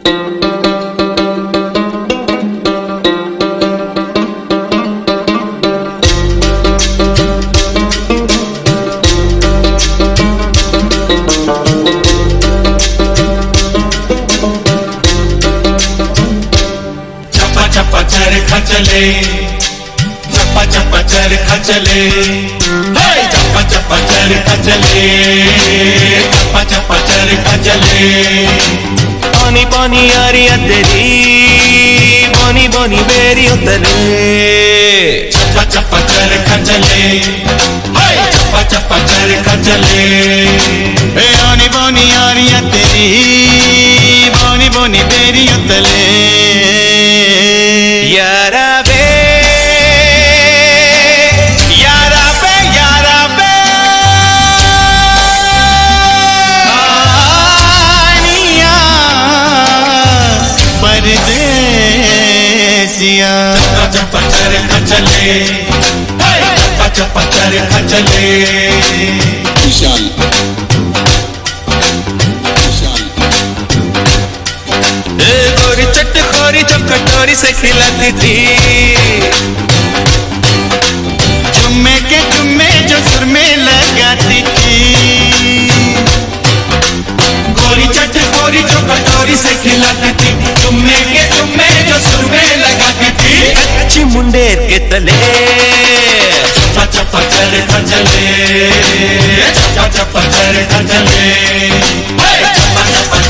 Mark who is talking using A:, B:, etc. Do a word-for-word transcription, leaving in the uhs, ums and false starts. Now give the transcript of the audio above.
A: चप्पा चरखा चले, चप्पा चप्पा चरखा चले, चप्पा चप्पा चरखा चले, चप्पा चप्पा चरखा चले।
B: पानी पानी यारी तेरी, बोनी बोनी बेरी उतरे।
A: चप्पा चप्पा चरखा चले, चप्पा चप्पा चरखा चले।
C: आनी बोनी यारी तेरी, बोनी बोनी बेरी उतरे।
B: यारा बे यारा बे यारा बे
C: आनिया परदेसिया।
A: चप्पा चप्पा चरखा चले, चप्पा चप्पा चरखा चले।
D: विशाल
B: गोरी चटखोरी जब कटोरी से खिलाती थी,
C: जुम्मे के जुम्मे जो सुर में लगाती थी।
A: गोरी चटखोरी जो कटोरी से खिलाती थी, जुम्मे के जुम्मे जो सुर में लगाती थी।
B: अच्छी मुंडेर के तले
A: चप्पा चप्पा चरखा चले, चप्पा चप्पा चरखा चले, चप्पा चप्पा